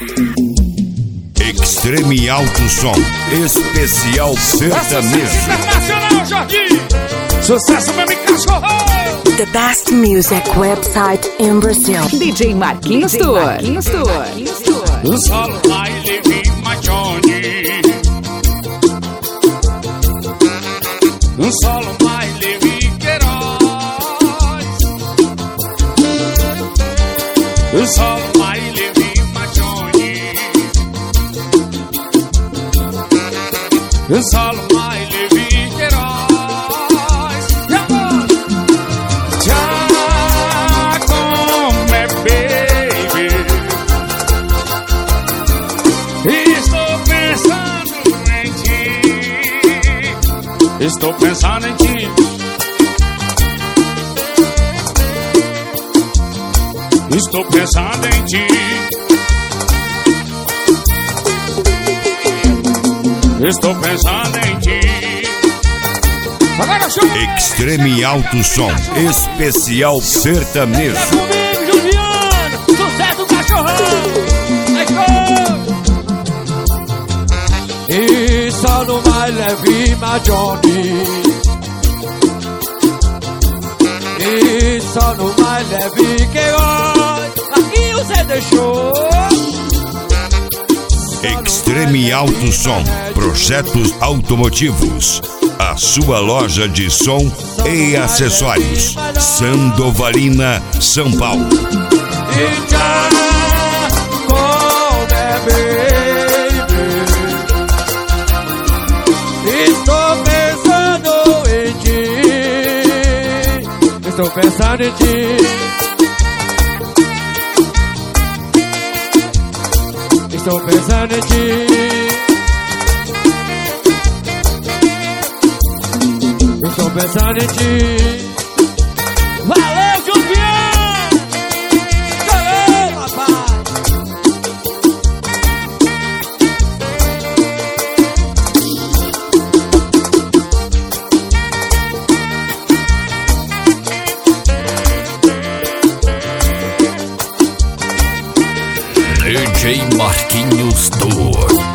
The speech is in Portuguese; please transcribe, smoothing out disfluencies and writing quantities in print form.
Extreme Alto Som, especial sertanejo. Internacional, Jardim! Sucesso mesmo em cachorro! The best music website in Brazil. DJ Marquinhos Tour. O solo vai Levi Machoni. O solo vai Levi Queiroz. O solo vai Levi Machoni. O solo vai Levi Queiroz. Estou pensando em ti. Estou pensando em ti. Estou pensando em ti. Extreme Alto Som, especial sertanejo. Comigo, Juliano, sucesso do cachorrão. E só no mais leve Majone. E só no mais leve Queiroz. Aqui você deixou. Extreme Alto Som, projetos automotivos. A sua loja de som e acessórios. Sandovalina, São Paulo. E já com bebê. Estou pensando em ti. Estou pensando em ti. Estou pensando em ti. Estou pensando em ti. Valeu, Juliano! Valeu, papai! DJ Marquinhos Tour.